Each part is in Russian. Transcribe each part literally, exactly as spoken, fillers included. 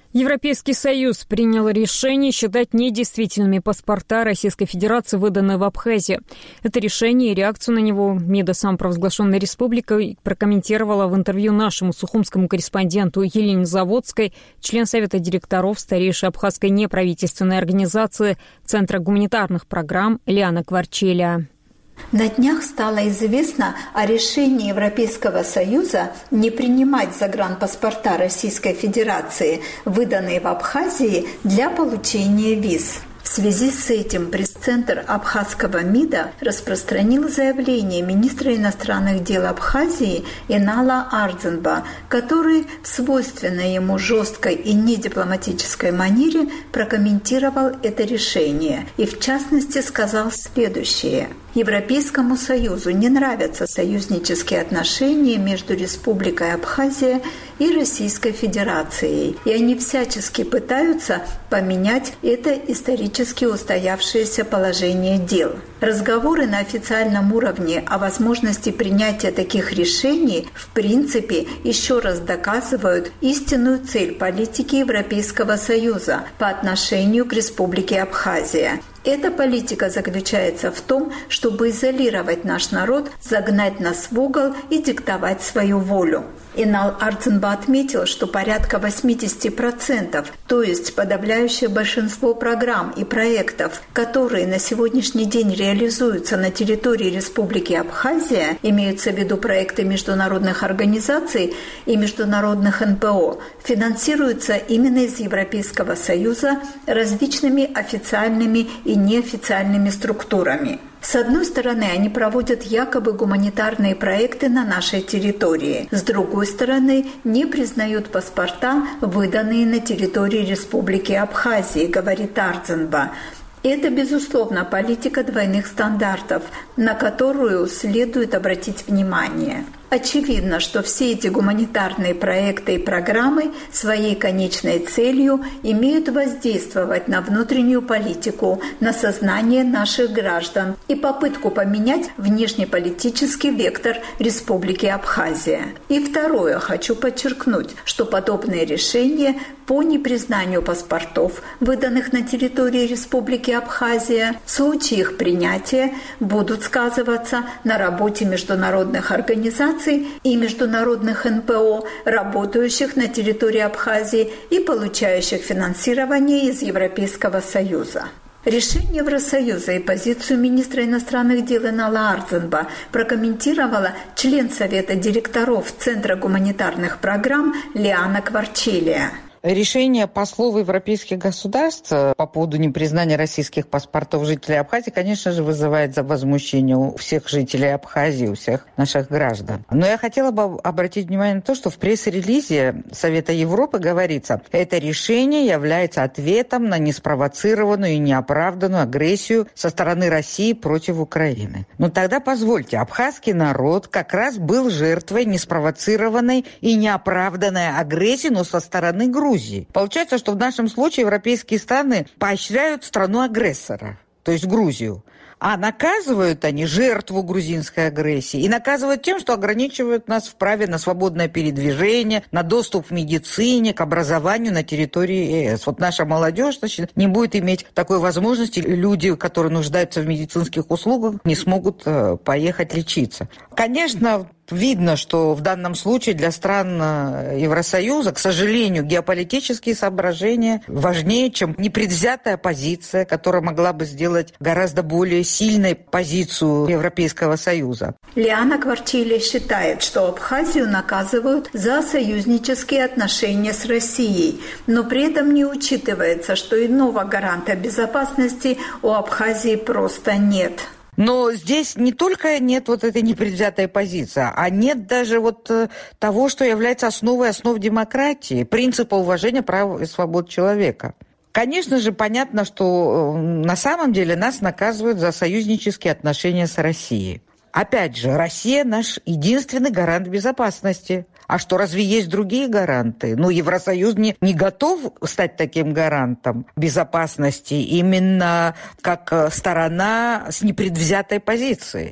Европейский Союз принял решение считать недействительными паспорта Российской Федерации, выданные в Абхазии. Это решение и реакцию на него МИДа самопровозглашенной республикой прокомментировала в интервью нашему сухумскому корреспонденту Елене Заводской член Совета директоров старейшей абхазской неправительственной организации Центра гуманитарных программ Лиана Кварчеля. На днях стало известно о решении Европейского Союза не принимать загранпаспорта Российской Федерации, выданные в Абхазии, для получения виз. В связи с этим пресс-центр абхазского МИДа распространил заявление министра иностранных дел Абхазии Инала Ардзенба, который в свойственной ему жесткой и недипломатической манере прокомментировал это решение и, в частности, сказал следующее. Европейскому Союзу не нравятся союзнические отношения между Республикой Абхазия и Российской Федерацией, и они всячески пытаются поменять это исторически устоявшееся положение дел. Разговоры на официальном уровне о возможности принятия таких решений в принципе еще раз доказывают истинную цель политики Европейского Союза по отношению к Республике Абхазия. Эта политика заключается в том, чтобы изолировать наш народ, загнать нас в угол и диктовать свою волю. Инал Ардзенба отметил, что порядка восемьдесят процентов, то есть подавляющее большинство программ и проектов, которые на сегодняшний день реализуются на территории Республики Абхазия, имеются в виду проекты международных организаций и международных эн пэ о, финансируются именно из Европейского Союза различными официальными и неофициальными структурами. С одной стороны, они проводят якобы гуманитарные проекты на нашей территории. С другой стороны, не признают паспорта, выданные на территории Республики Абхазии, говорит Ардзенба. Это, безусловно, политика двойных стандартов, на которую следует обратить внимание. Очевидно, что все эти гуманитарные проекты и программы своей конечной целью имеют воздействовать на внутреннюю политику, на сознание наших граждан и попытку поменять внешнеполитический вектор Республики Абхазия. И второе, хочу подчеркнуть, что подобные решения по непризнанию паспортов, выданных на территории Республики Абхазия, в случае их принятия будут сказываться на работе международных организаций и международных эн пэ о, работающих на территории Абхазии и получающих финансирование из Европейского Союза. Решение Евросоюза и позицию министра иностранных дел Инала Ардзенба прокомментировала член Совета директоров Центра гуманитарных программ Лиана Кварчеля. Решение послов европейских государств по поводу непризнания российских паспортов жителей Абхазии, конечно же, вызывает возмущение у всех жителей Абхазии, у всех наших граждан. Но я хотела бы обратить внимание на то, что в пресс-релизе Совета Европы говорится, это решение является ответом на неспровоцированную и неоправданную агрессию со стороны России против Украины. Но тогда позвольте, абхазский народ как раз был жертвой неспровоцированной и неоправданной агрессии, но со стороны Грузии. Получается, что в нашем случае европейские страны поощряют страну-агрессора, то есть Грузию. А наказывают они жертву грузинской агрессии и наказывают тем, что ограничивают нас в праве на свободное передвижение, на доступ к медицине, к образованию на территории е эс. Вот наша молодежь, значит, не будет иметь такой возможности. Люди, которые нуждаются в медицинских услугах, не смогут э, поехать лечиться. Конечно, видно, что в данном случае для стран Евросоюза, к сожалению, геополитические соображения важнее, чем непредвзятая позиция, которая могла бы сделать гораздо более сильной позицию Европейского Союза. Лиана Кварчеля считает, что Абхазию наказывают за союзнические отношения с Россией, но при этом не учитывается, что иного гаранта безопасности у Абхазии просто нет. Но здесь не только нет вот этой непредвзятой позиции, а нет даже вот того, что является основой основ демократии, принципа уважения прав и свобод человека. Конечно же, понятно, что на самом деле нас наказывают за союзнические отношения с Россией. Опять же, Россия наш единственный гарант безопасности. А что, разве есть другие гаранты? Ну, Евросоюз не, не готов стать таким гарантом безопасности именно как сторона с непредвзятой позицией.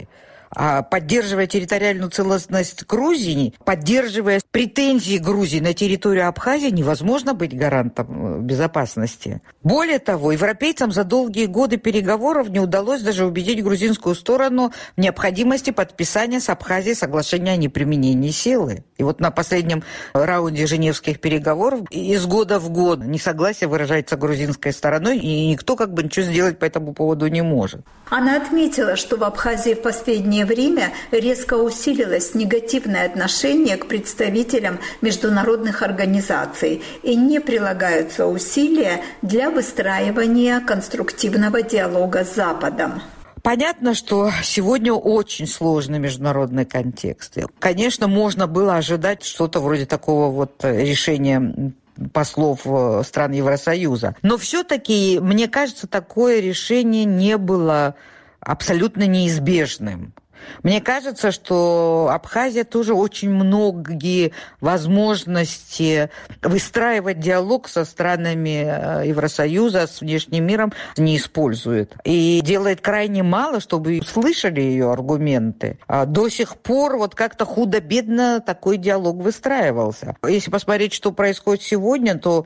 А поддерживая территориальную целостность Грузии, поддерживая претензии Грузии на территорию Абхазии, невозможно быть гарантом безопасности. Более того, европейцам за долгие годы переговоров не удалось даже убедить грузинскую сторону в необходимости подписания с Абхазией соглашения о неприменении силы. И вот на последнем раунде женевских переговоров из года в год несогласие выражается грузинской стороной, и никто как бы ничего сделать по этому поводу не может. Она отметила, что в Абхазии в последнее время резко усилилось негативное отношение к представителям международных организаций и не прилагаются усилия для выстраивания конструктивного диалога с Западом. Понятно, что сегодня очень сложный международный контекст. Конечно, можно было ожидать что-то вроде такого вот решения послов стран Евросоюза. Но все-таки, мне кажется, такое решение не было абсолютно неизбежным. Мне кажется, что Абхазия тоже очень многие возможности выстраивать диалог со странами Евросоюза, с внешним миром не использует. И делает крайне мало, чтобы услышали ее аргументы. А до сих пор вот как-то худо-бедно такой диалог выстраивался. Если посмотреть, что происходит сегодня, то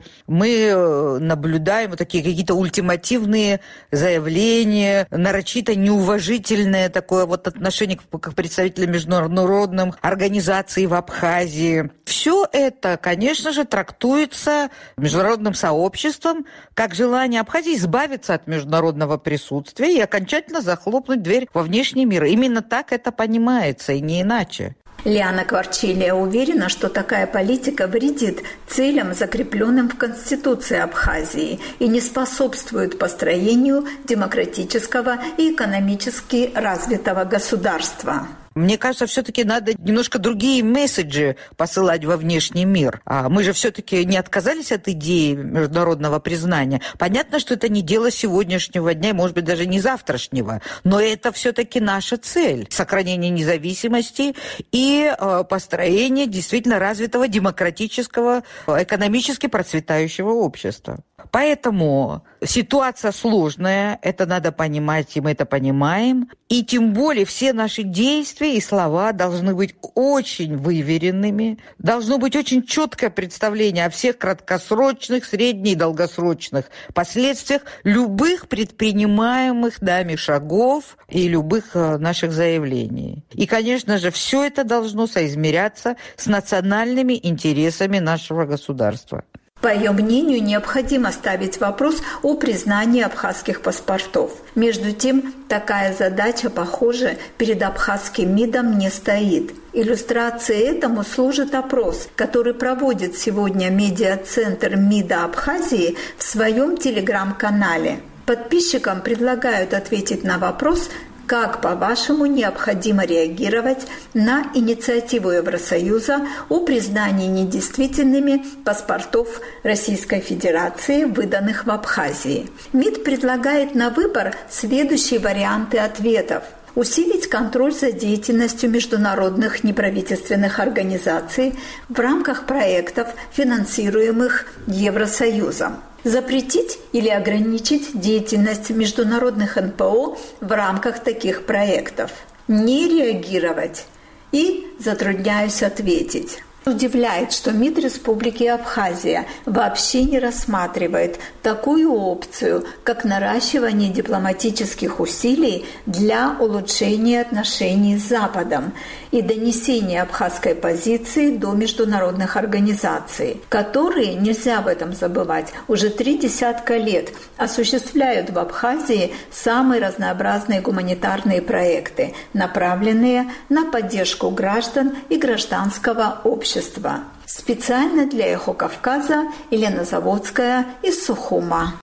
мы наблюдаем вот такие какие-то ультимативные заявления, нарочито неуважительное такое вот отношение как представители международных организаций в Абхазии. Все это, конечно же, трактуется международным сообществом как желание Абхазии избавиться от международного присутствия и окончательно захлопнуть дверь во внешний мир. Именно так это понимается, и не иначе. Лиана Кварчилия уверена, что такая политика вредит целям, закрепленным в Конституции Абхазии, и не способствует построению демократического и экономически развитого государства. Мне кажется, все-таки надо немножко другие месседжи посылать во внешний мир. А мы же все-таки не отказались от идеи международного признания. Понятно, что это не дело сегодняшнего дня, может быть, даже не завтрашнего. Но это все-таки наша цель. Сохранение независимости и э, построение действительно развитого демократического, экономически процветающего общества. Поэтому ситуация сложная, это надо понимать, и мы это понимаем. И тем более все наши действия и слова должны быть очень выверенными, должно быть очень четкое представление о всех краткосрочных, средне- и долгосрочных последствиях любых предпринимаемых нами шагов и любых наших заявлений. И, конечно же, все это должно соизмеряться с национальными интересами нашего государства. По ее мнению, необходимо ставить вопрос о признании абхазских паспортов. Между тем, такая задача, похоже, перед абхазским МИДом не стоит. Иллюстрацией этому служит опрос, который проводит сегодня медиацентр МИДа Абхазии в своем телеграм-канале. Подписчикам предлагают ответить на вопрос, как, по-вашему, необходимо реагировать на инициативу Евросоюза о признании недействительными паспортов Российской Федерации, выданных в Абхазии? МИД предлагает на выбор следующие варианты ответов. Усилить контроль за деятельностью международных неправительственных организаций в рамках проектов, финансируемых Евросоюзом. Запретить или ограничить деятельность международных эн пэ о в рамках таких проектов. Не реагировать. И затрудняюсь ответить. Удивляет, что МИД Республики Абхазия вообще не рассматривает такую опцию, как наращивание дипломатических усилий для улучшения отношений с Западом и донесения абхазской позиции до международных организаций, которые, нельзя об этом забывать, уже три десятка лет осуществляют в Абхазии самые разнообразные гуманитарные проекты, направленные на поддержку граждан и гражданского общества. Специально для «Эхо Кавказа» Елена Заводская из Сухума.